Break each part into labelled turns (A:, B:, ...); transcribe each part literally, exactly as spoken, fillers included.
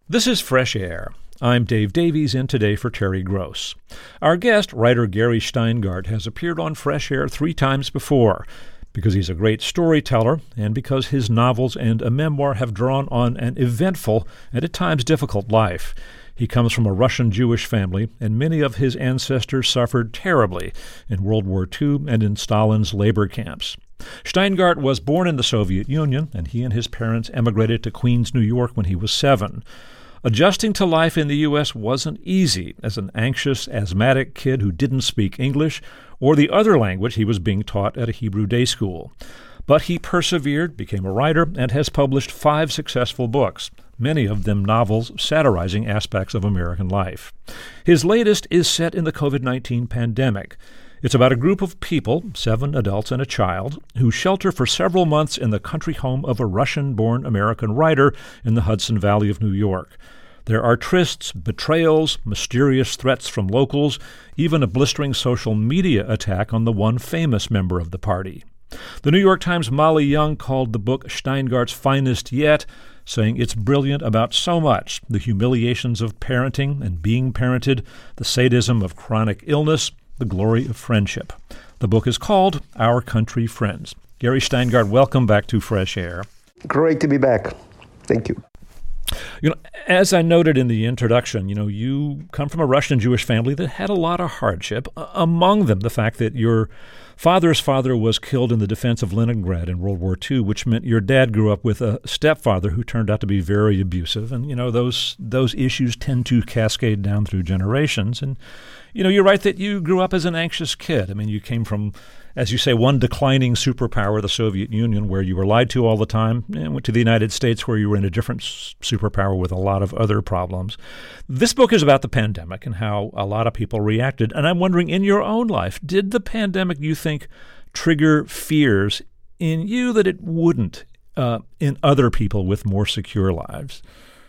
A: This is Fresh Air. I'm Dave Davies, in today for Terry Gross. Our guest, writer Gary Shteyngart, has appeared on Fresh Air three times before because he's a great storyteller and because his novels and a memoir have drawn on an eventful and at times difficult life. He comes from a Russian Jewish family, and many of his ancestors suffered terribly in World War Two and in Stalin's labor camps. Shteyngart was born in the Soviet Union, and he and his parents emigrated to Queens, New York when he was seven. Adjusting to life in the U S wasn't easy as an anxious, asthmatic kid who didn't speak English or the other language he was being taught at a Hebrew day school. But he persevered, became a writer, and has published five successful books, many of them novels satirizing aspects of American life. His latest is set in the covid nineteen pandemic. It's about a group of people, seven adults and a child, who shelter for several months in the country home of a Russian-born American writer in the Hudson Valley of New York. There are trysts, betrayals, mysterious threats from locals, even a blistering social media attack on the one famous member of the party. The New York Times' Molly Young called the book Shteyngart's finest yet, saying it's brilliant about so much: the humiliations of parenting and being parented, the sadism of chronic illness, the glory of friendship. The book is called Our Country Friends. Gary Shteyngart, welcome back to Fresh Air.
B: Great to be back. Thank you.
A: You know, as I noted in the introduction, you know, you come from a Russian Jewish family that had a lot of hardship, among them the fact that your father's father was killed in the defense of Leningrad in World War Two, which meant your dad grew up with a stepfather who turned out to be very abusive. And, you know, those those issues tend to cascade down through generations. And, you know, you're right that you grew up as an anxious kid. I mean, you came from, as you say, one declining superpower, the Soviet Union, where you were lied to all the time, and went to the United States, where you were in a different superpower with a lot of other problems. This book is about the pandemic and how a lot of people reacted. And I'm wondering, in your own life, did the pandemic, you think, trigger fears in you that it wouldn't uh, in other people with more secure lives?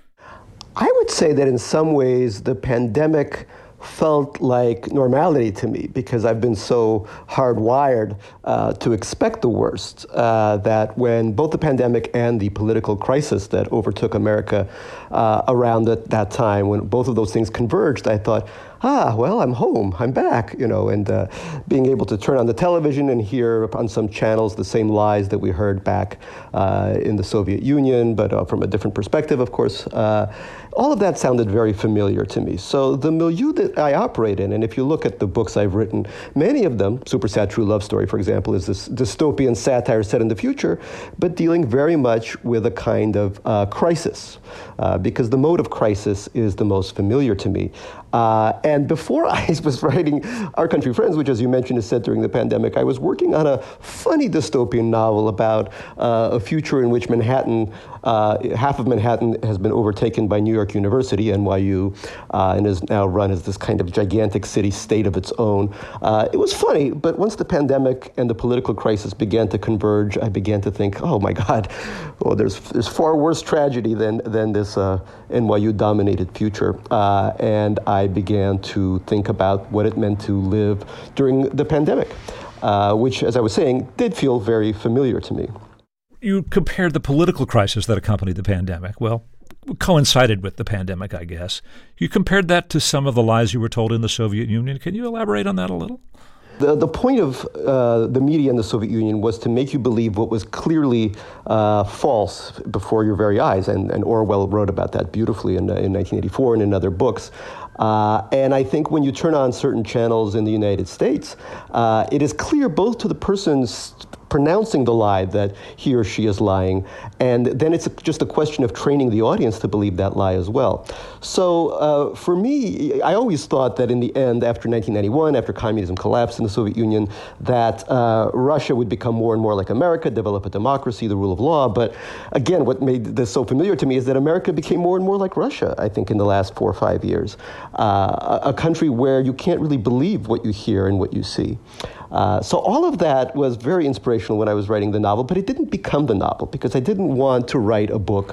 B: I would say that in some ways the pandemic felt like normality to me because I've been so hardwired uh, to expect the worst, uh, that when both the pandemic and the political crisis that overtook America uh, around that, that time, when both of those things converged, I thought, ah, well, I'm home, I'm back, you know, and uh, being able to turn on the television and hear on some channels the same lies that we heard back uh, in the Soviet Union, but uh, from a different perspective, of course. Uh, all of that sounded very familiar to me. So the milieu that I operate in, and if you look at the books I've written, many of them, Super Sad True Love Story, for example, is this dystopian satire set in the future, but dealing very much with a kind of uh, crisis, uh, because the mode of crisis is the most familiar to me. Uh, and before I was writing Our Country Friends, which, as you mentioned, is set during the pandemic, I was working on a funny dystopian novel about uh, a future in which Manhattan, uh, half of Manhattan has been overtaken by New York University, N Y U, uh, and is now run as this kind of gigantic city-state of its own. Uh, it was funny, but once the pandemic and the political crisis began to converge, I began to think, oh my God, well, there's there's far worse tragedy than, than this uh, N Y U-dominated future. Uh, and I I began to think about what it meant to live during the pandemic, uh, which, as I was saying, did feel very familiar to me.
A: You compared the political crisis that accompanied the pandemic, well, coincided with the pandemic, I guess. You compared that to some of the lies you were told in the Soviet Union. Can you elaborate on that a little?
B: The, the point of uh, the media in the Soviet Union was to make you believe what was clearly uh, false before your very eyes, and, and Orwell wrote about that beautifully in, uh, in nineteen eighty-four and in other books. Uh, and I think when you turn on certain channels in the United States, uh, it is clear both to the person's pronouncing the lie that he or she is lying, and then it's just a question of training the audience to believe that lie as well. So uh, for me, I always thought that in the end, after nineteen ninety-one, after communism collapsed in the Soviet Union, that uh, Russia would become more and more like America, develop a democracy, the rule of law. But again, what made this so familiar to me is that America became more and more like Russia, I think, in the last four or five years. Uh, a, a country where you can't really believe what you hear and what you see. Uh, so all of that was very inspirational when I was writing the novel, but it didn't become the novel because I didn't want to write a book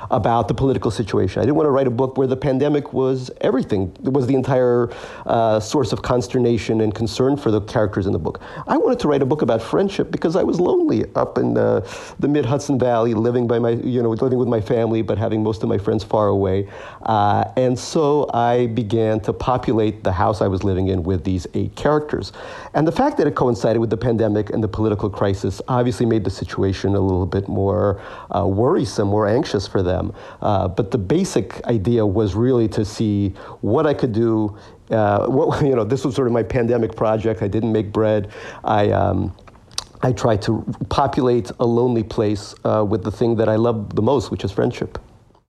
B: about the political situation. I didn't want to write a book where the pandemic was everything. It was the entire uh, source of consternation and concern for the characters in the book. I wanted to write a book about friendship because I was lonely up in uh, the mid-Hudson Valley, living by my, you know, living with my family, but having most of my friends far away. Uh, and so I began to populate the house I was living in with these eight characters. And the fact that it coincided with the pandemic and the political crisis obviously made the situation a little bit more uh, worrisome, more anxious for them. Uh, but the basic idea was really to see what I could do. Uh, what, you know, this was sort of my pandemic project. I didn't make bread. I um, I tried to populate a lonely place uh, with the thing that I love the most, which is friendship.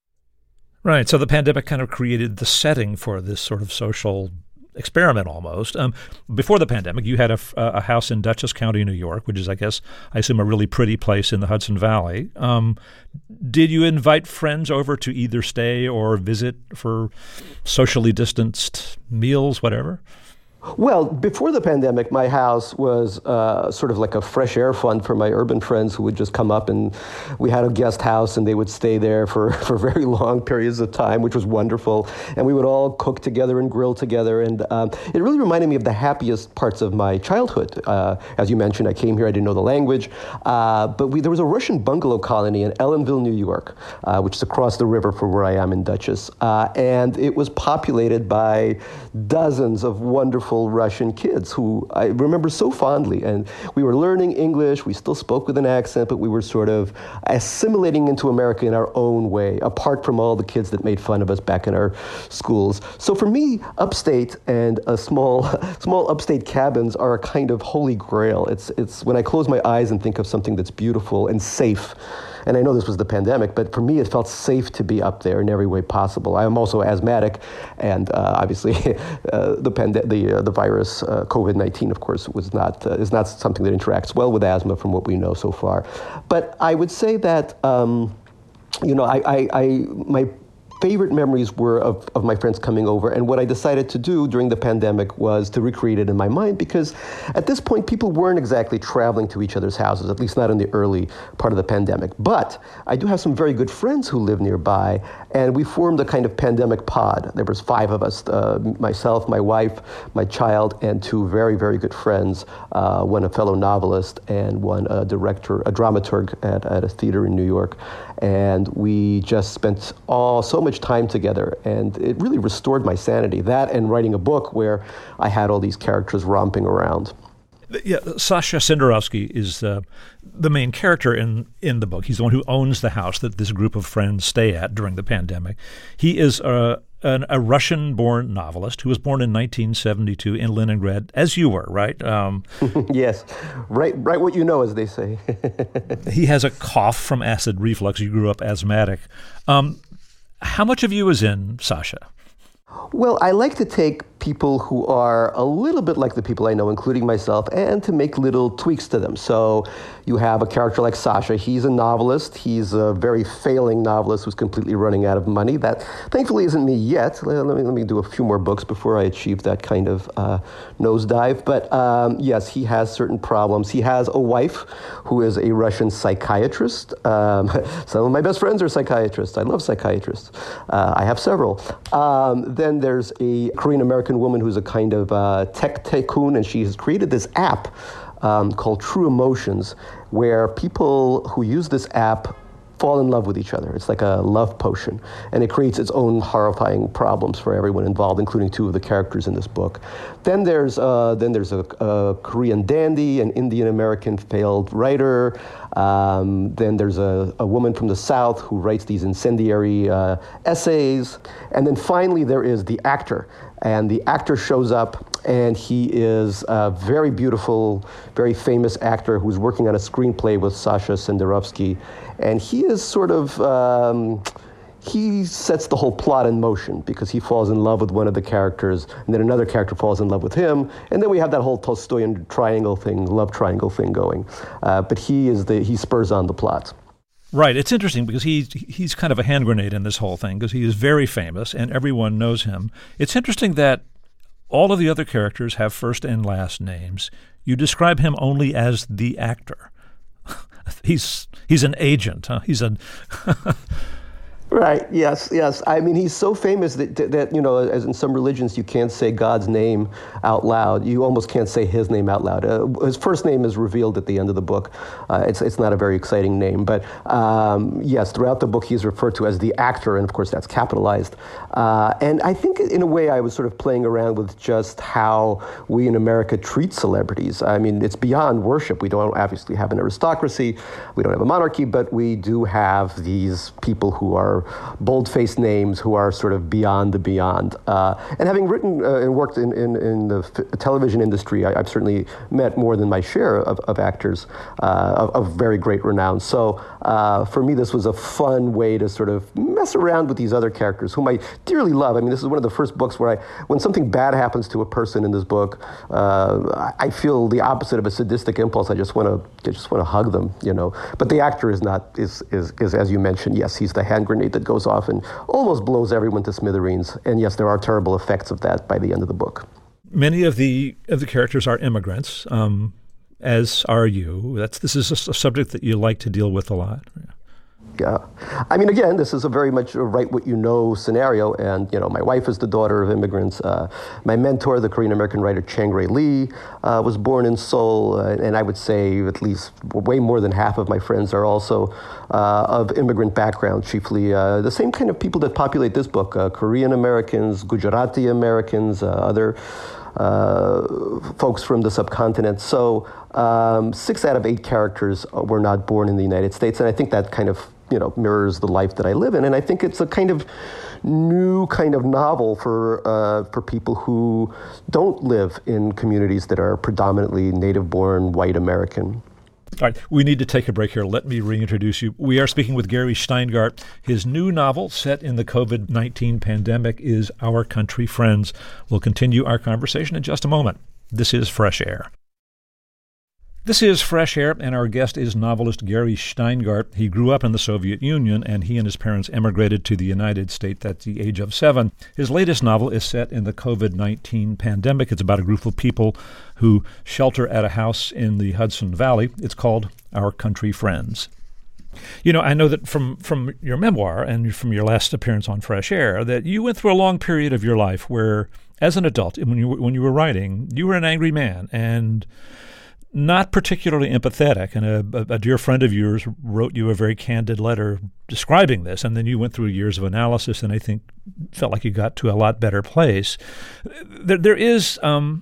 A: Right. So the pandemic kind of created the setting for this sort of social experiment almost. Um, before the pandemic, you had a, a house in Dutchess County, New York, which is, I guess, I assume a really pretty place in the Hudson Valley. Um, did you invite friends over to either stay or visit for socially distanced meals, whatever?
B: Well, before the pandemic, my house was uh, sort of like a fresh air fund for my urban friends who would just come up, and we had a guest house and they would stay there for, for very long periods of time, which was wonderful. And we would all cook together and grill together. And um, it really reminded me of the happiest parts of my childhood. Uh, as you mentioned, I came here, I didn't know the language. Uh, but we, there was a Russian bungalow colony in Ellenville, New York, uh, which is across the river from where I am in Dutchess. Uh, and it was populated by dozens of wonderful Russian kids who I remember so fondly. And we were learning English. We still spoke with an accent, but we were sort of assimilating into America in our own way, apart from all the kids that made fun of us back in our schools. So for me, upstate and a small, small upstate cabins are a kind of holy grail. It's, it's when I close my eyes and think of something that's beautiful and safe. And I know this was the pandemic, but for me, it felt safe to be up there in every way possible. I am also asthmatic, and uh, obviously, uh, the pande- the uh, the virus, uh, COVID nineteen, of course, was not uh, is not something that interacts well with asthma, from what we know so far. But I would say that um, you know, I, I, I my favorite memories were of, of my friends coming over, and what I decided to do during the pandemic was to recreate it in my mind, because at this point people weren't exactly traveling to each other's houses, at least not in the early part of the pandemic. But I do have some very good friends who live nearby, and we formed a kind of pandemic pod. There was five of us, uh, myself, my wife, my child, and two very, very good friends, uh, one a fellow novelist and one a director, a dramaturg at, at a theater in New York. And we just spent all so much time together, and it really restored my sanity. That and writing a book where I had all these characters romping around.
A: Yeah, Sasha Senderovsky is uh, the main character in, in the book. He's the one who owns the house that this group of friends stay at during the pandemic. He is a, an, a Russian-born novelist who was born in nineteen seventy-two in Leningrad, as you were, right? Um,
B: yes, right, right. What you know, as they say.
A: He has a cough from acid reflux. You grew up asthmatic. Um, how much of you is in Sasha?
B: Well, I like to take people who are a little bit like the people I know, including myself, and to make little tweaks to them. So you have a character like Sasha. He's a novelist. He's a very failing novelist who's completely running out of money. That thankfully isn't me yet. Let me, let me do a few more books before I achieve that kind of uh, nosedive. But um, yes, he has certain problems. He has a wife who is a Russian psychiatrist. Um, some of my best friends are psychiatrists. I love psychiatrists. Uh, I have several. Um, then there's a Korean-American woman who's a kind of uh, tech tycoon, and she has created this app um, called True Emotions, where people who use this app fall in love with each other. It's like a love potion, and it creates its own horrifying problems for everyone involved, including two of the characters in this book. Then there's uh, then there's a, a Korean dandy, an Indian-American failed writer. Um, then there's a, a woman from the South who writes these incendiary uh, essays. And then finally there is the actor. And the actor shows up, and he is a very beautiful, very famous actor who's working on a screenplay with Sasha Senderovsky. And he is sort of, um, he sets the whole plot in motion, because he falls in love with one of the characters, and then another character falls in love with him. And then we have that whole Tolstoyan triangle thing, love triangle thing going. Uh, but he is the, he spurs on the plot.
A: Right. It's interesting because he's, he's kind of a hand grenade in this whole thing, because he is very famous and everyone knows him. It's interesting that all of the other characters have first and last names. You describe him only as the actor. he's he's an agent, huh? He's a...
B: Right. Yes. Yes. I mean, he's so famous that, that, you know, as in some religions, you can't say God's name out loud. You almost can't say his name out loud. Uh, his first name is revealed at the end of the book. Uh, it's it's not a very exciting name, but um, yes, throughout the book, he's referred to as the actor, and of course, that's capitalized. Uh, and I think, in a way, I was sort of playing around with just how we in America treat celebrities. I mean, it's beyond worship. We don't obviously have an aristocracy. We don't have a monarchy, but we do have these people who are bold-faced names who are sort of beyond the beyond. Uh, and having written uh, and worked in, in, in the f- television industry, I, I've certainly met more than my share of, of actors uh, of, of very great renown. So uh, for me, this was a fun way to sort of mess around with these other characters whom I dearly love. I mean, this is one of the first books where I, when something bad happens to a person in this book, uh, I feel the opposite of a sadistic impulse. I just want to, I just want to hug them, you know. But the actor is not, is, is, is as you mentioned, yes, he's the hand grenade that goes off and almost blows everyone to smithereens. And yes, there are terrible effects of that by the end of the book.
A: Many of the of the characters are immigrants, um, as are you. That's this is a, a subject that you like to deal with a lot.
B: Yeah. I mean, again, this is a very much a write what you know scenario. And, you know, my wife is the daughter of immigrants. Uh, my mentor, the Korean-American writer Chang Rae Lee, uh, was born in Seoul. Uh, and I would say at least way more than half of my friends are also uh, of immigrant background, chiefly uh, the same kind of people that populate this book, uh, Korean-Americans, Gujarati Americans, uh, other uh, folks from the subcontinent. So um, six out of eight characters were not born in the United States. And I think that kind of you know, mirrors the life that I live in. And I think it's a kind of new kind of novel for uh, for people who don't live in communities that are predominantly native-born white American.
A: All right, we need to take a break here. Let me reintroduce you. We are speaking with Gary Shteyngart. His new novel, set in the covid nineteen pandemic, is Our Country Friends. We'll continue our conversation in just a moment. This is Fresh Air. This is Fresh Air, and our guest is novelist Gary Shteyngart. He grew up in the Soviet Union, and he and his parents emigrated to the United States at the age of seven. His latest novel is set in the covid nineteen pandemic. It's about a group of people who shelter at a house in the Hudson Valley. It's called Our Country Friends. You know, I know that from, from your memoir and from your last appearance on Fresh Air that you went through a long period of your life where, as an adult, when you when you were writing, you were an angry man and not particularly empathetic, and a, a dear friend of yours wrote you a very candid letter describing this, and then you went through years of analysis, and I think felt like you got to a lot better place. There, there is um,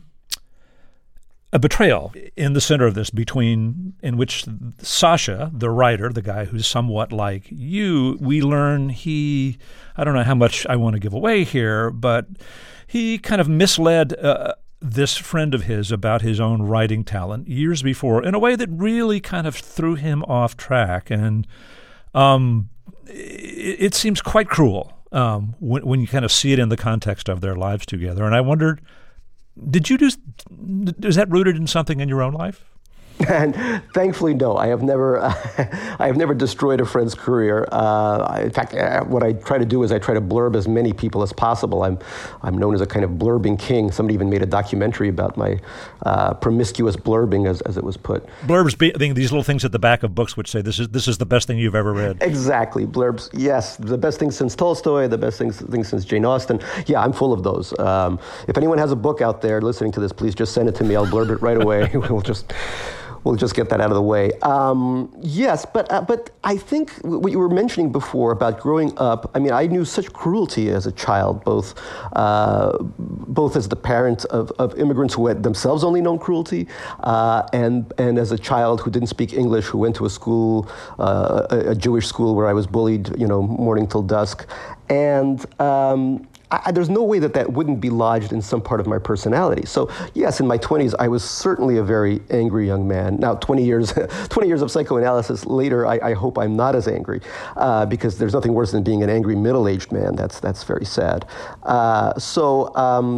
A: a betrayal in the center of this, between in which Sasha, the writer, the guy who's somewhat like you, we learn he, I don't know how much I want to give away here, but he kind of misled uh, this friend of his about his own writing talent years before in a way that really kind of threw him off track. And um, it, it seems quite cruel um, when, when you kind of see it in the context of their lives together. And I wondered, did you do, is that rooted in something in your own life?
B: And thankfully, no. I have never, uh, I have never destroyed a friend's career. Uh, in fact, uh, what I try to do is I try to blurb as many people as possible. I'm, I'm known as a kind of blurbing king. Somebody even made a documentary about my uh, promiscuous blurbing, as, as it was put.
A: Blurbs being these little things at the back of books which say this is this is the best thing you've ever read.
B: Exactly, blurbs. Yes, the best thing since Tolstoy, the best thing, thing since Jane Austen. Yeah, I'm full of those. Um, if anyone has a book out there listening to this, please just send it to me. I'll blurb it right away. We'll just. We'll just get that out of the way. Um, yes, but uh, but I think what you were mentioning before about growing up, I mean, I knew such cruelty as a child, both uh, both as the parent of, of immigrants who had themselves only known cruelty, uh, and and as a child who didn't speak English, who went to a school, uh, a, a Jewish school where I was bullied, you know, morning till dusk. And um, I, there's no way that that wouldn't be lodged in some part of my personality. So yes, in my twenties, I was certainly a very angry young man. Now, twenty years, twenty years of psychoanalysis later, I, I hope I'm not as angry, uh, because there's nothing worse than being an angry middle-aged man. That's that's very sad. Uh, so. Um,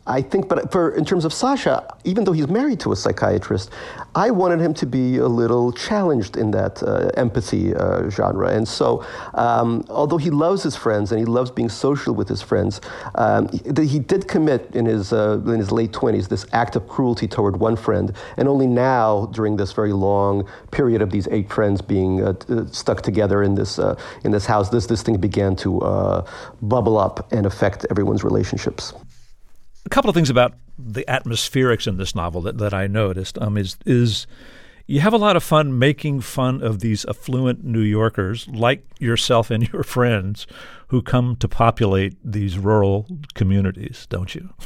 B: I think, but for in terms of Sasha, even though he's married to a psychiatrist, I wanted him to be a little challenged in that uh, empathy uh, genre. And so, um, although he loves his friends and he loves being social with his friends, um, he, he did commit in his uh, in his late twenties this act of cruelty toward one friend, and only now, during this very long period of these eight friends being uh, t- stuck together in this uh, in this house, this this thing began to uh, bubble up and affect everyone's relationships.
A: A couple of things about the atmospherics in this novel that, that I noticed um, is is you have a lot of fun making fun of these affluent New Yorkers like yourself and your friends who come to populate these rural communities, don't you?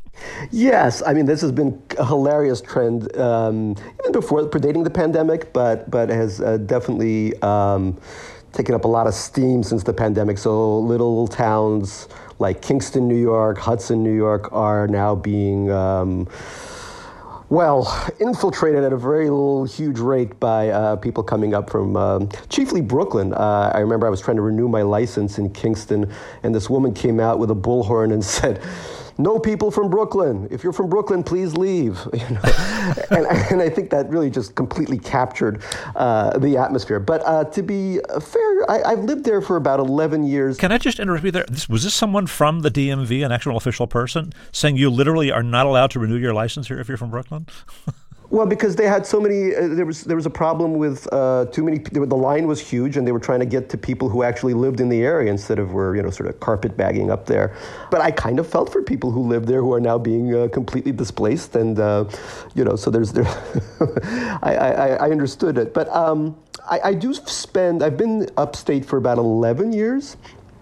B: Yes, I mean, this has been a hilarious trend um, even before, predating the pandemic, but but has uh, definitely um, taken up a lot of steam since the pandemic. So little towns like Kingston, New York, Hudson, New York are now being, um, well, infiltrated at a very little, huge rate by uh, people coming up from um, chiefly Brooklyn. Uh, I remember I was trying to renew my license in Kingston, and this woman came out with a bullhorn and said, "No people from Brooklyn. If you're from Brooklyn, please leave." You know? and, and I think that really just completely captured uh, the atmosphere. But uh, to be fair, I, I've lived there for about eleven years.
A: Can I just interrupt you there? This, was this someone from the D M V, an actual official person, saying you literally are not allowed to renew your license here if you're from Brooklyn?
B: Well, because they had so many, uh, there was there was a problem with uh, too many. The line was huge, and they were trying to get to people who actually lived in the area instead of were you know sort of carpetbagging up there. But I kind of felt for people who live there who are now being uh, completely displaced, and uh, you know so there's there. I, I I understood it, but um, I, I do spend. I've been upstate for about eleven years.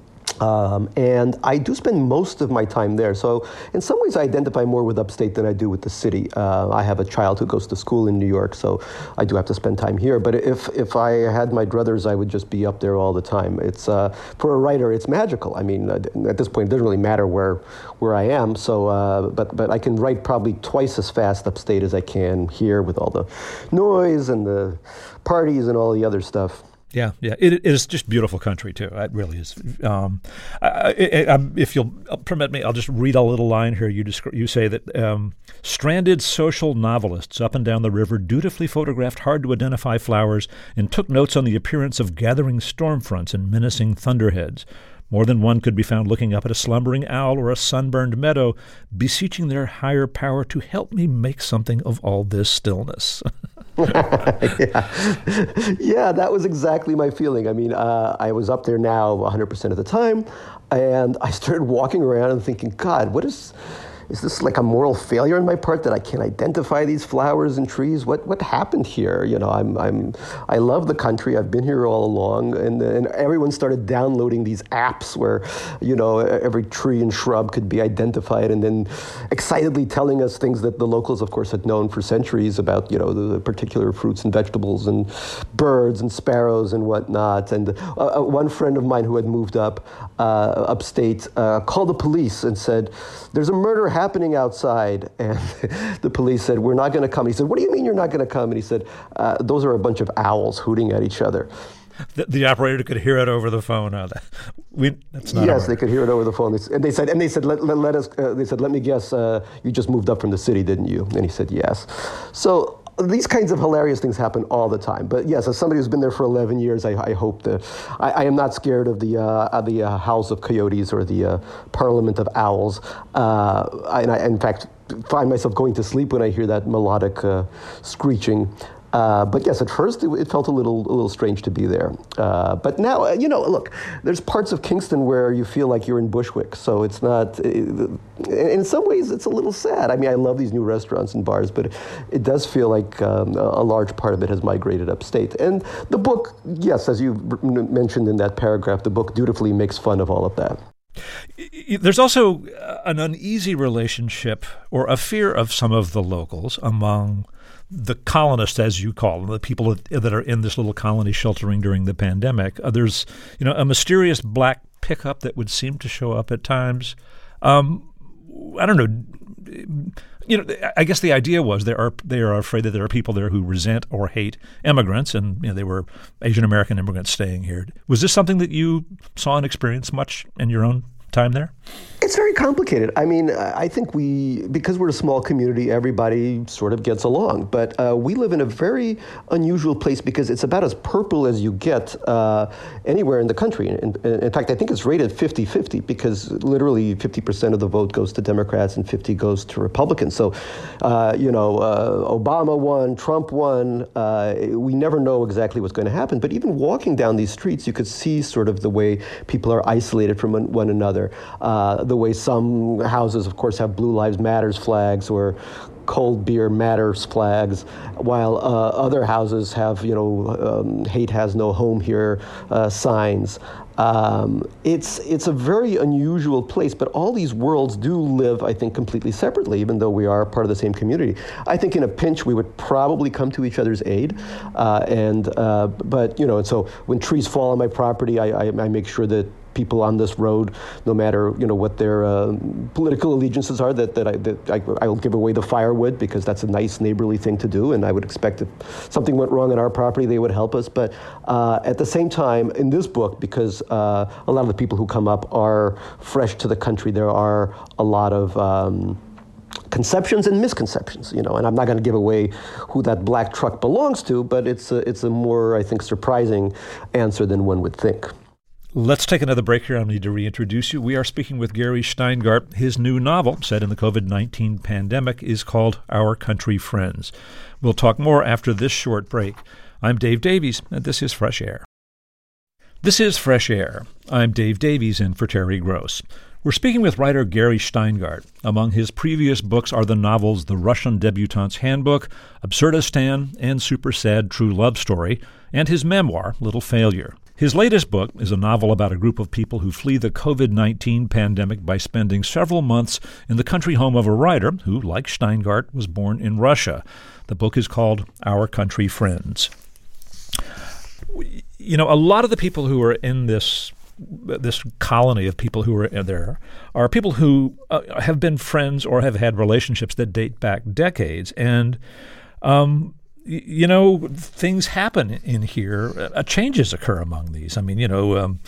B: Um, and I do spend most of my time there. So in some ways I identify more with upstate than I do with the city. Uh, I have a child who goes to school in New York, so I do have to spend time here. But if if I had my druthers, I would just be up there all the time. It's uh, for a writer, it's magical. I mean, at this point, it doesn't really matter where where I am. So, uh, but but I can write probably twice as fast upstate as I can here with all the noise and the parties and all the other stuff.
A: Yeah, yeah, it, it is just beautiful country too. It really is. Um, I, I, I, if you'll permit me, I'll just read a little line here. You descri- you say that um, stranded social novelists up and down the river dutifully photographed hard-to-identify flowers and took notes on the appearance of gathering storm fronts and menacing thunderheads. More than one could be found looking up at a slumbering owl or a sunburned meadow, beseeching their higher power to help me make something of all this stillness.
B: yeah. yeah, that was exactly my feeling. I mean, uh, I was up there now one hundred percent of the time, and I started walking around and thinking, God, what is... Is this like a moral failure on my part that I can't identify these flowers and trees? What what happened here? You know, I'm I'm I love the country. I've been here all along, and and everyone started downloading these apps where, you know, every tree and shrub could be identified, and then excitedly telling us things that the locals, of course, had known for centuries about, you know, the, the particular fruits and vegetables and birds and sparrows and whatnot. And uh, one friend of mine who had moved up uh, upstate uh, called the police and said, "There's a murder happening." happening outside, and the police said, "We're not going to come." He said, "What do you mean you're not going to come?" And he said, uh, "Those are a bunch of owls hooting at each other."
A: The, the operator could hear it over the phone. Uh, that, we, that's not
B: yes, they could hear it over the phone. And they said, "And they said, let, let, let us." Uh, they said, "Let me guess. Uh, you just moved up from the city, didn't you?" And he said, "Yes." So these kinds of hilarious things happen all the time. But yes, as somebody who's been there for eleven years, I, I hope that I, I am not scared of the uh, of the uh, howls of coyotes or the uh, parliament of owls. Uh, and I, in fact, find myself going to sleep when I hear that melodic uh, screeching. Uh, but yes, at first it, it felt a little a little strange to be there. Uh, but now, uh, you know, look, there's parts of Kingston where you feel like you're in Bushwick. So it's not, it, in some ways, it's a little sad. I mean, I love these new restaurants and bars, but it does feel like um, a large part of it has migrated upstate. And the book, yes, as you mentioned in that paragraph, the book dutifully makes fun of all of that.
A: There's also an uneasy relationship or a fear of some of the locals among the colonists, as you call them, the people that are in this little colony sheltering during the pandemic. Uh, there's, you know, a mysterious black pickup that would seem to show up at times. Um, I don't know. You know, I guess the idea was there are they are afraid that there are people there who resent or hate immigrants, and you know, they were Asian American immigrants staying here. Was this something that you saw and experienced much in your own time there?
B: It It's very complicated. I mean, I think we, because we're a small community, everybody sort of gets along. But uh, we live in a very unusual place because it's about as purple as you get uh, anywhere in the country. In, in fact, I think it's rated fifty-fifty because literally fifty percent of the vote goes to Democrats and fifty goes to Republicans. So, uh, you know, uh, Obama won, Trump won. Uh, we never know exactly what's going to happen. But even walking down these streets, you could see sort of the way people are isolated from one, one another. Uh, the way some houses, of course, have Blue Lives Matters flags or cold beer matters flags, while uh, other houses have, you know, um, hate has no home here uh, signs. Um, it's it's a very unusual place, but all these worlds do live, I think, completely separately, even though we are part of the same community. I think in a pinch we would probably come to each other's aid, uh, and uh, but you know, and so when trees fall on my property, I, I, I make sure that people on this road, no matter you know what their uh, political allegiances are, that that I that I, I will give away the firewood because that's a nice neighborly thing to do, and I would expect if something went wrong on our property, they would help us. But uh, at the same time, in this book, because uh, a lot of the people who come up are fresh to the country, there are a lot of um, conceptions and misconceptions, you know, and I'm not going to give away who that black truck belongs to, but it's a, it's a more, I think, surprising answer than one would think.
A: Let's take another break here. I need to reintroduce you. We are speaking with Gary Shteyngart. His new novel, set in the covid nineteen pandemic, is called Our Country Friends. We'll talk more after this short break. I'm Dave Davies, and this is Fresh Air. This is Fresh Air. I'm Dave Davies in for Terry Gross. We're speaking with writer Gary Shteyngart. Among his previous books are the novels The Russian Debutante's Handbook, Absurdistan, and Super Sad True Love Story, and his memoir, Little Failure. His latest book is a novel about a group of people who flee the covid nineteen pandemic by spending several months in the country home of a writer who, like Shteyngart, was born in Russia. The book is called Our Country Friends. You know, a lot of the people who are in this this colony of people who are there are people who uh, have been friends or have had relationships that date back decades. And um you know, things happen in here. Uh, changes occur among these. I mean, you know, um,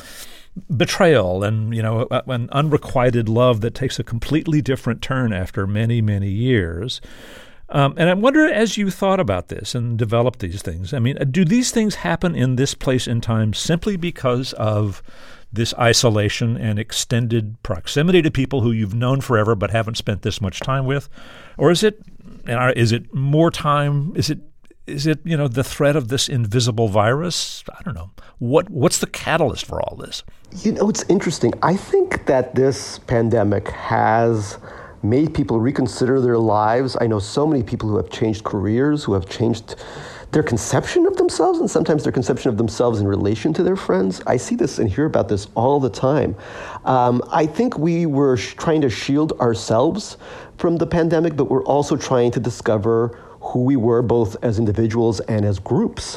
A: betrayal and, you know, uh, an unrequited love that takes a completely different turn after many, many years. Um, and I wonder, as you thought about this and developed these things, I mean, do these things happen in this place in time simply because of this isolation and extended proximity to people who you've known forever but haven't spent this much time with? Or is it, is it more time, is it Is it, you know, the threat of this invisible virus? I don't know. What What's the catalyst for all this?
B: You know, it's interesting. I think that this pandemic has made people reconsider their lives. I know so many people who have changed careers, who have changed their conception of themselves, and sometimes their conception of themselves in relation to their friends. I see this and hear about this all the time. Um, I think we were sh- trying to shield ourselves from the pandemic, but we're also trying to discover who we were both as individuals and as groups.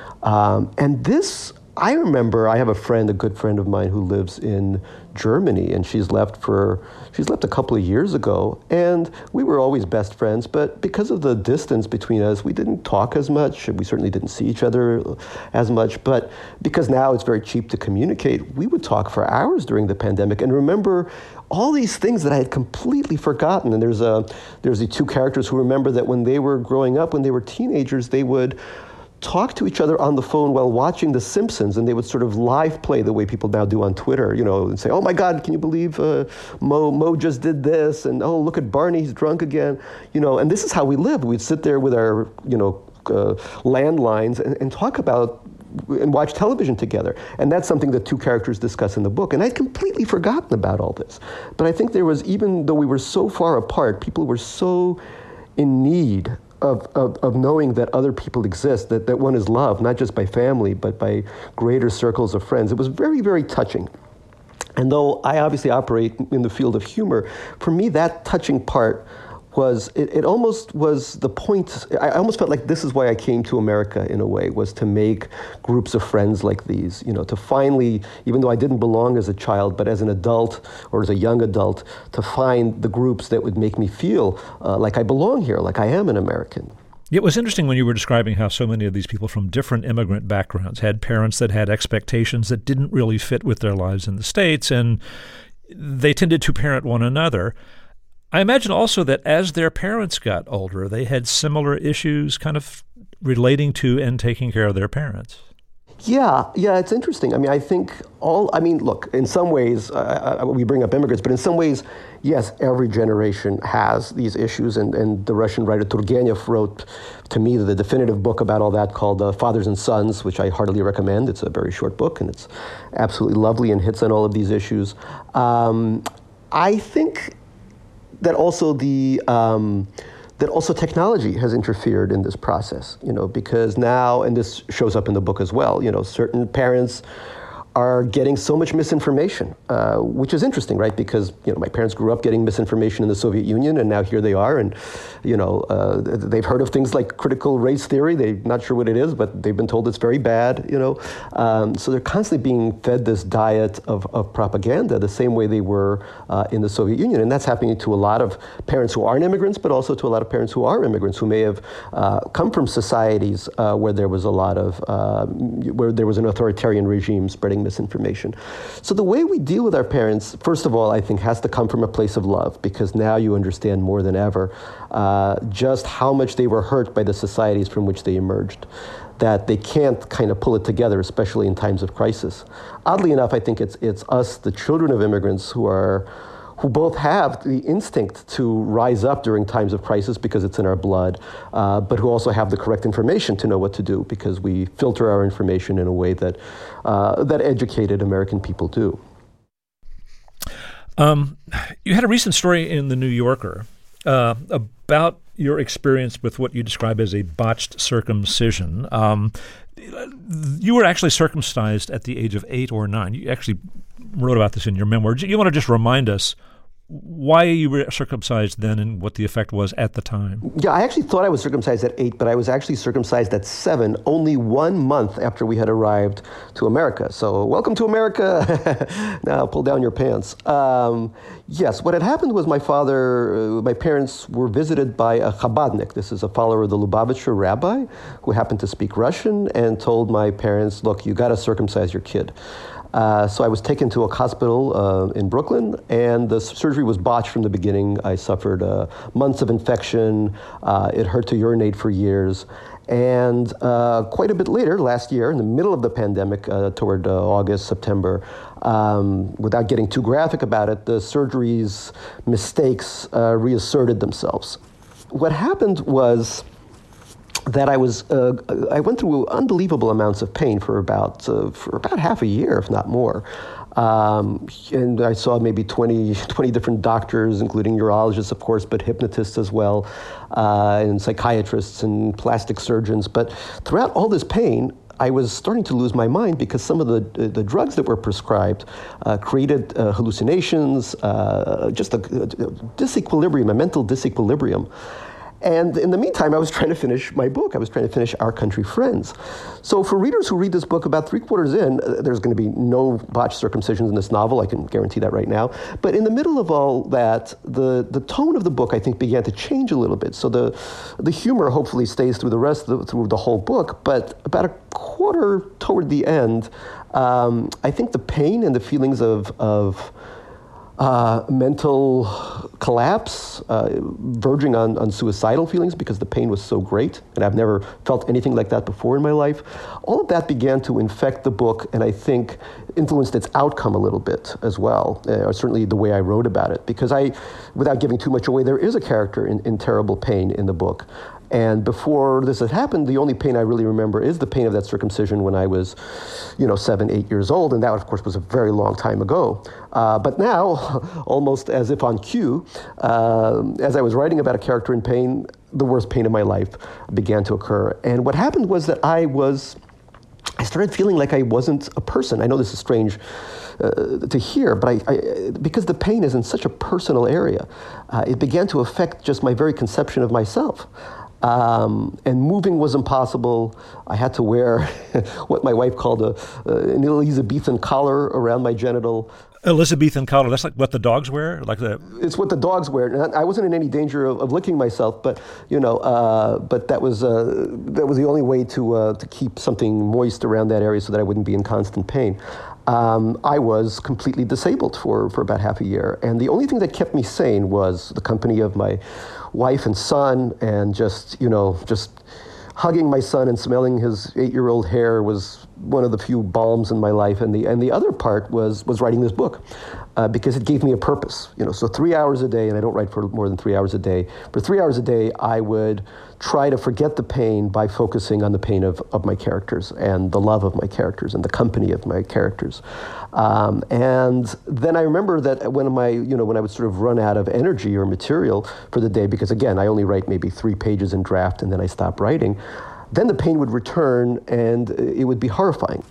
B: Um, and this, I remember, I have a friend, a good friend of mine who lives in Germany, and she's left for, she's left a couple of years ago, and we were always best friends, but because of the distance between us, we didn't talk as much, we certainly didn't see each other as much, but because now it's very cheap to communicate, we would talk for hours during the pandemic, and remember all these things that I had completely forgotten. And there's a there's the two characters who remember that when they were growing up, when they were teenagers, they would talk to each other on the phone while watching The Simpsons, and they would sort of live play the way people now do on Twitter, you know, and say, oh my God, can you believe uh, Mo, Mo just did this? And oh, look at Barney, he's drunk again. You know, and this is how we lived. We'd sit there with our, you know, uh, landlines and, and talk about and watch television together. And that's something that two characters discuss in the book. And I'd completely forgotten about all this. But I think there was, even though we were so far apart, people were so in need of, of, of knowing that other people exist, that, that one is loved, not just by family, but by greater circles of friends. It was very, very touching. And though I obviously operate in the field of humor, for me, that touching part was, it, it almost was the point, I almost felt like this is why I came to America in a way, was to make groups of friends like these, you know, to finally, even though I didn't belong as a child, but as an adult or as a young adult, to find the groups that would make me feel uh, like I belong here, like I am an American.
A: It was interesting when you were describing how so many of these people from different immigrant backgrounds had parents that had expectations that didn't really fit with their lives in the States, and they tended to parent one another. I imagine also that as their parents got older, they had similar issues kind of relating to and taking care of their parents.
B: Yeah, yeah, it's interesting. I mean, I think all, I mean, look, in some ways, uh, we bring up immigrants, but in some ways, yes, every generation has these issues. And, and the Russian writer Turgenev wrote to me the definitive book about all that called uh, Fathers and Sons, which I heartily recommend. It's a very short book, and it's absolutely lovely and hits on all of these issues. Um, I think that also the... Um, that also technology has interfered in this process, you know, because now, and this shows up in the book as well, you know, certain parents are getting so much misinformation, uh, which is interesting, right? Because, you know, my parents grew up getting misinformation in the Soviet Union, and now here they are, and, you know, uh, they've heard of things like critical race theory. They're not sure what it is, but they've been told it's very bad, you know. Um, so they're constantly being fed this diet of, of propaganda the same way they were uh, in the Soviet Union. And that's happening to a lot of parents who aren't immigrants, but also to a lot of parents who are immigrants, who may have uh, come from societies uh, where there was a lot of, uh, where there was an authoritarian regime spreading misinformation. So the way we deal with our parents, first of all, I think has to come from a place of love, because now you understand more than ever uh, just how much they were hurt by the societies from which they emerged, that they can't kind of pull it together, especially in times of crisis. Oddly enough, I think it's it's us, the children of immigrants, who are who both have the instinct to rise up during times of crisis because it's in our blood, uh, but who also have the correct information to know what to do, because we filter our information in a way that uh, that educated American people do.
A: Um, you had a recent story in The New Yorker uh, about your experience with what you describe as a botched circumcision. Um, you were actually circumcised at the age of eight or nine. You actually wrote about this in your memoir. You want to just remind us why you were circumcised then and what the effect was at the time?
B: Yeah, I actually thought I was circumcised at eight, but I was actually circumcised at seven, only one month after we had arrived to America. So welcome to America. Now pull down your pants. Um, yes, what had happened was my father, uh, my parents were visited by a Chabadnik. This is a follower of the Lubavitcher rabbi who happened to speak Russian, and told my parents, look, you got to circumcise your kid. Uh, so I was taken to a hospital uh, in Brooklyn, and the surgery was botched from the beginning. I suffered uh, months of infection. Uh, it hurt to urinate for years. And uh, quite a bit later, last year, in the middle of the pandemic, uh, toward uh, August, September, um, without getting too graphic about it, the surgery's mistakes uh, reasserted themselves. What happened was that I was, uh, I went through unbelievable amounts of pain for about, uh, for about half a year, if not more. Um, and I saw maybe twenty, twenty different doctors, including urologists, of course, but hypnotists as well, uh, and psychiatrists and plastic surgeons. But throughout all this pain, I was starting to lose my mind, because some of the the drugs that were prescribed uh, created uh, hallucinations, uh, just a, a disequilibrium, a mental disequilibrium. And in the meantime, I was trying to finish my book. I was trying to finish Our Country Friends. So for readers who read this book, about three quarters in, uh, there's going to be no botched circumcisions in this novel. I can guarantee that right now. But in the middle of all that, the, the tone of the book, I think, began to change a little bit. So the the humor hopefully stays through the rest of the, through the whole book. But about a quarter toward the end, um, I think the pain and the feelings of of Uh, mental collapse, uh, verging on, on suicidal feelings, because the pain was so great, and I've never felt anything like that before in my life. All of that began to infect the book, and I think influenced its outcome a little bit as well, uh, or certainly the way I wrote about it. Because I, without giving too much away, there is a character in, in terrible pain in the book. And before this had happened, the only pain I really remember is the pain of that circumcision when I was, you know, seven, eight years old. And that, of course, was a very long time ago. Uh, but now, almost as if on cue, uh, as I was writing about a character in pain, the worst pain of my life began to occur. And what happened was that I was, I started feeling like I wasn't a person. I know this is strange uh, to hear, but I, I, because the pain is in such a personal area, uh, it began to affect just my very conception of myself. Um, and moving was impossible. I had to wear what my wife called a, uh, an Elizabethan collar around my genital.
A: Elizabethan collar, that's like what the dogs wear? Like the
B: It's what the dogs wear. And I wasn't in any danger of, of licking myself, but you know, uh, but that was uh, that was the only way to uh, to keep something moist around that area so that I wouldn't be in constant pain. um, I was completely disabled for, for about half a year. And the only thing that kept me sane was the company of my wife and son, and just, you know, just hugging my son and smelling his eight-year-old hair was one of the few balms in my life. And the and the other part was was writing this book, uh, because it gave me a purpose. You know, so three hours a day, and I don't write for more than three hours a day. For three hours a day, I would try to forget the pain by focusing on the pain of, of my characters and the love of my characters and the company of my characters. Um, and then I remember that when my, you know, when I would sort of run out of energy or material for the day, because again, I only write maybe three pages in draft and then I stop writing, then the pain would return and it would be horrifying.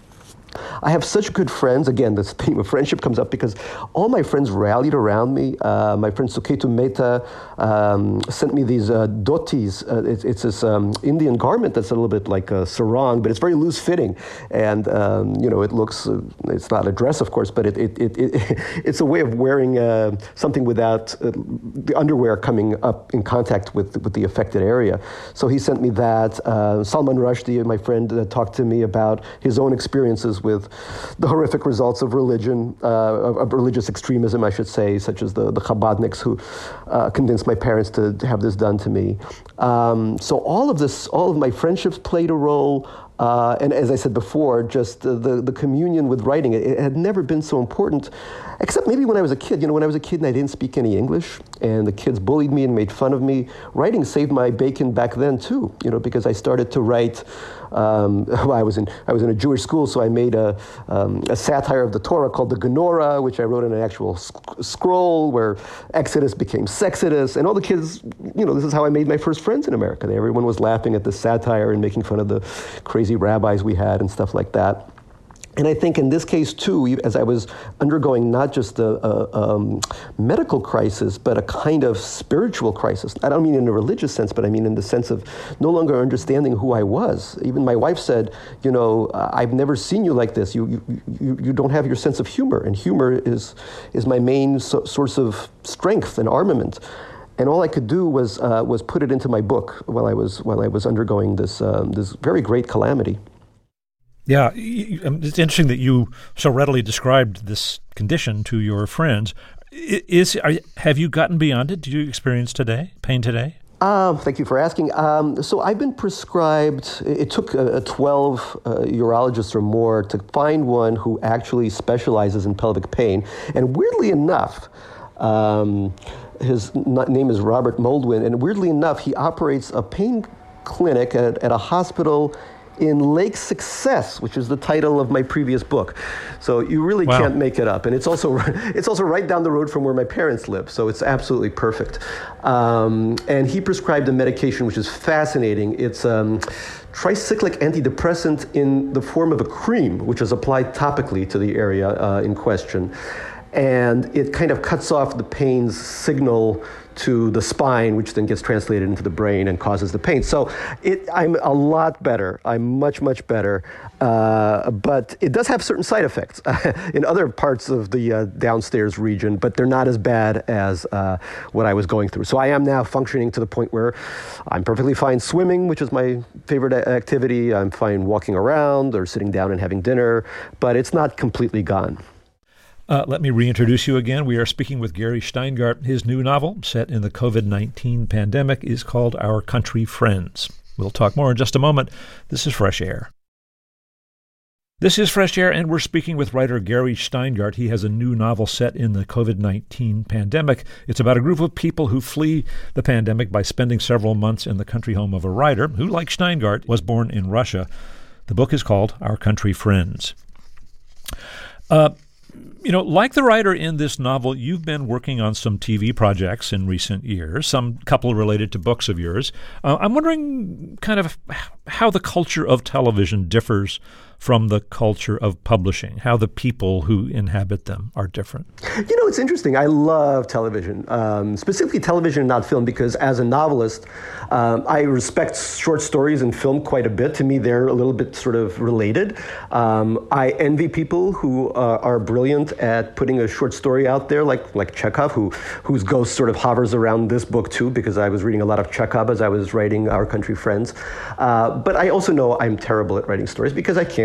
B: I have such good friends. Again, this theme of friendship comes up because all my friends rallied around me. Uh, my friend Suketu Mehta um, sent me these uh, dhotis. Uh, it's, it's this um, Indian garment that's a little bit like a sarong, but it's very loose-fitting. And, um, you know, it looks, uh, it's not a dress, of course, but it, it, it, it it's a way of wearing uh, something without uh, the underwear coming up in contact with, with the affected area. So he sent me that. Uh, Salman Rushdie, my friend, uh, talked to me about his own experiences with the horrific results of religion, uh, of, of religious extremism, I should say, such as the, the Chabadniks who uh, convinced my parents to, to have this done to me. Um, so all of this, all of my friendships played a role. Uh, and as I said before, just uh, the, the communion with writing, it, it had never been so important, except maybe when I was a kid. You know, when I was a kid and I didn't speak any English, and the kids bullied me and made fun of me, writing saved my bacon back then too, you know, because I started to write. Um, well, I was in I was in a Jewish school, so I made a, um, a satire of the Torah called the Genorah, which I wrote in an actual sc- scroll where Exodus became Sexodus, and all the kids, you know, this is how I made my first friends in America. Everyone was laughing at the satire and making fun of the crazy rabbis we had and stuff like that. And I think in this case, too, as I was undergoing not just a, a um, medical crisis, but a kind of spiritual crisis. I don't mean in a religious sense, but I mean in the sense of no longer understanding who I was. Even my wife said, you know, I've never seen you like this. You you, you, you don't have your sense of humor. And humor is, is my main so- source of strength and armament. And all I could do was uh, was put it into my book while I was while I was undergoing this um, this very great calamity.
A: Yeah, it's interesting that you so readily described this condition to your friends. Is are, have you gotten beyond it? Do you experience today pain today?
B: Um, thank you for asking. Um, so I've been prescribed, it took uh, twelve uh, urologists or more to find one who actually specializes in pelvic pain. And weirdly enough, um, his name is Robert Moldwin, and weirdly enough, he operates a pain clinic at, at a hospital in Lake Success, which is the title of my previous book. So you really wow. can't make it up. And it's also it's also right down the road from where my parents live, so it's absolutely perfect. Um, and he prescribed a medication which is fascinating. It's um, tricyclic antidepressant in the form of a cream, which is applied topically to the area uh, in question. And it kind of cuts off the pain's signal to the spine, which then gets translated into the brain and causes the pain. So it, I'm a lot better. I'm much, much better. Uh, but it does have certain side effects in other parts of the uh, downstairs region, but they're not as bad as uh, what I was going through. So I am now functioning to the point where I'm perfectly fine swimming, which is my favorite activity. I'm fine walking around or sitting down and having dinner, but it's not completely gone.
A: Uh, let me reintroduce you again. We are speaking with Gary Shteyngart. His new novel, set in the covid nineteen pandemic, is called Our Country Friends. We'll talk more in just a moment. This is Fresh Air. This is Fresh Air, and we're speaking with writer Gary Shteyngart. He has a new novel set in the covid nineteen pandemic. It's about a group of people who flee the pandemic by spending several months in the country home of a writer who, like Shteyngart, was born in Russia. The book is called Our Country Friends. Uh, You know, like the writer in this novel, you've been working on some T V projects in recent years, some couple related to books of yours. Uh, I'm wondering kind of how the culture of television differs from the culture of publishing, how the people who inhabit them are different.
B: You know, it's interesting. I love television, um, specifically television and not film, because as a novelist, um, I respect short stories and film quite a bit. To me, they're a little bit sort of related. Um, I envy people who uh, are brilliant at putting a short story out there, like like Chekhov, who whose ghost sort of hovers around this book too, because I was reading a lot of Chekhov as I was writing Our Country Friends. Uh, but I also know I'm terrible at writing stories because I can't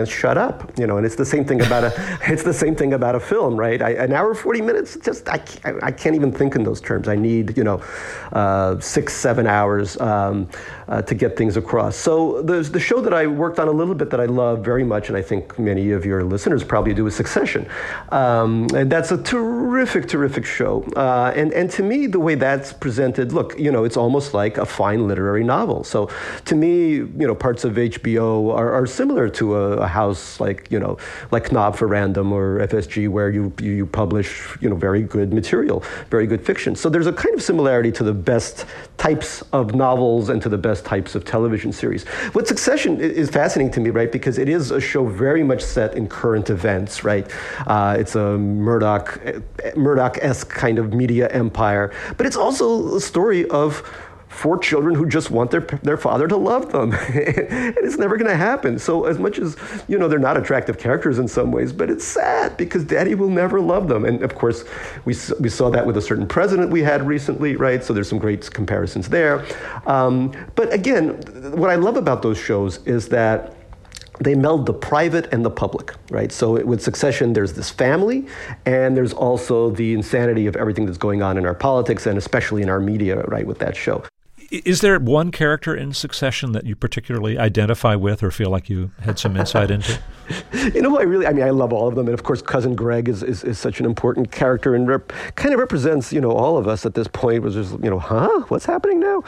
B: just shut up, you know. And it's the same thing about a it's the same thing about a film, right? I, an hour forty minutes, just I can't, I can't even think in those terms. I need, you know, uh, six seven hours um, uh, to get things across. So the the show that I worked on a little bit that I love very much, and I think many of your listeners probably do, is Succession, um, and that's a terrific terrific show. Uh, and and to me, the way that's presented, look, you know, it's almost like a fine literary novel. So to me, you know, parts of H B O are, are similar to a, a house like, you know, like Knob for Random or F S G, where you, you you publish, you know, very good material, very good fiction. So there's a kind of similarity to the best types of novels and to the best types of television series. What Succession is fascinating to me, right, because it is a show very much set in current events, right? Uh, it's a Murdoch, Murdoch-esque kind of media empire, but it's also a story of four children who just want their their father to love them. And it's never going to happen. So as much as, you know, they're not attractive characters in some ways, but it's sad because daddy will never love them. And of course, we we saw that with a certain president we had recently, right? So there's some great comparisons there. Um, but again, what I love about those shows is that they meld the private and the public, right? So with Succession, there's this family, and there's also the insanity of everything that's going on in our politics and especially in our media, right, with that show.
A: Is there one character in Succession that you particularly identify with or feel like you had some insight into?
B: You know, I really, I mean, I love all of them. And of course, Cousin Greg is, is, is such an important character and rep, kind of represents, you know, all of us at this point, was just, you know, huh? What's happening now?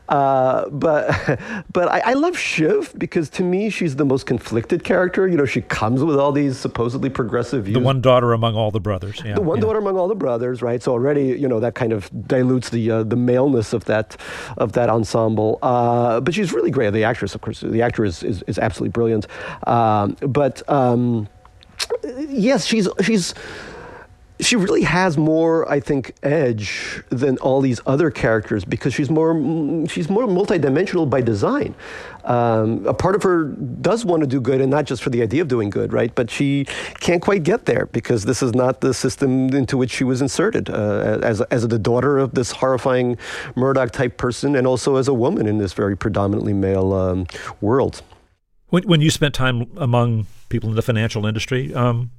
B: Uh, but but I, I love Shiv because to me, she's the most conflicted character. You know, she comes with all these supposedly progressive views.
A: The one daughter among all the brothers. Yeah,
B: the one
A: yeah.
B: daughter among all the brothers, right? So already, you know, that kind of dilutes the uh, the maleness of that of that ensemble. Uh, but she's really great. The actress, of course, the actor is is, is absolutely brilliant. Um, but um, yes, she's she's. She really has more, I think, edge than all these other characters because she's more she's more multidimensional by design. Um, a part of her does want to do good, and not just for the idea of doing good, right? But she can't quite get there because this is not the system into which she was inserted uh, as as the daughter of this horrifying Murdoch-type person, and also as a woman in this very predominantly male um, world.
A: When, when you spent time among people in the financial industry, um,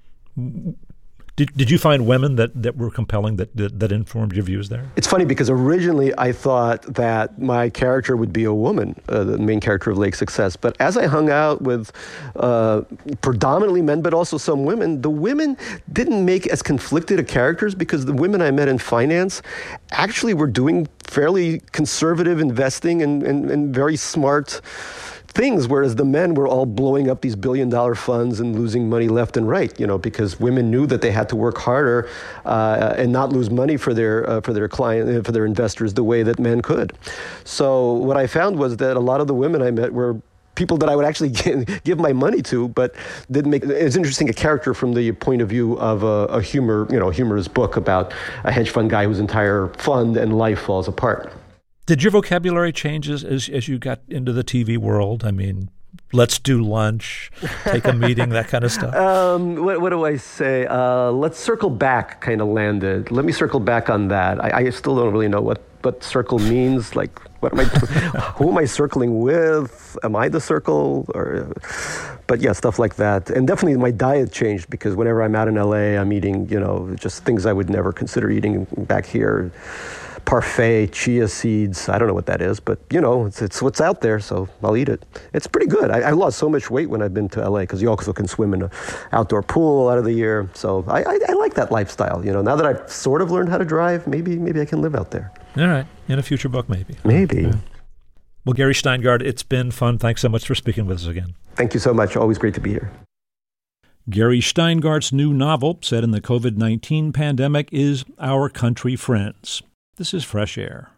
A: Did did you find women that, that were compelling, that, that that informed your views there?
B: It's funny because originally I thought that my character would be a woman, uh, the main character of Lake Success. But as I hung out with uh, predominantly men, but also some women, the women didn't make as conflicted a characters because the women I met in finance actually were doing fairly conservative investing and, and, and very smart things, whereas the men were all blowing up these billion dollar funds and losing money left and right, you know, because women knew that they had to work harder uh, and not lose money for their uh, for their client for their investors the way that men could. So what I found was that a lot of the women I met were people that I would actually give my money to, but didn't make. It's interesting, a character from the point of view of a, a humor, you know, humorous book about a hedge fund guy whose entire fund and life falls apart.
A: Did your vocabulary change as, as as you got into the T V world? I mean, let's do lunch, take a meeting, that kind of stuff. Um,
B: what, what do I say? Uh, let's circle back kind of landed. Let me circle back on that. I, I still don't really know what, what circle means. Like, what am I? Who am I circling with? Am I the circle? Or, but yeah, stuff like that. And definitely my diet changed because whenever I'm out in L A, I'm eating, you know, just things I would never consider eating back here. Parfait, chia seeds. I don't know what that is, but you know, it's, it's what's out there, so I'll eat it. It's pretty good. I, I lost so much weight when I've been to L A because you also can swim in an outdoor pool a lot of the year. So I, I, I like that lifestyle. You know, now that I've sort of learned how to drive, maybe maybe I can live out there.
A: All right, in a future book, maybe.
B: Maybe.
A: Yeah. Well, Gary Shteyngart, it's been fun. Thanks so much for speaking with us again.
B: Thank you so much. Always great to be here.
A: Gary Shteyngart's new novel, set in the covid nineteen pandemic, is Our Country Friends. This is Fresh Air.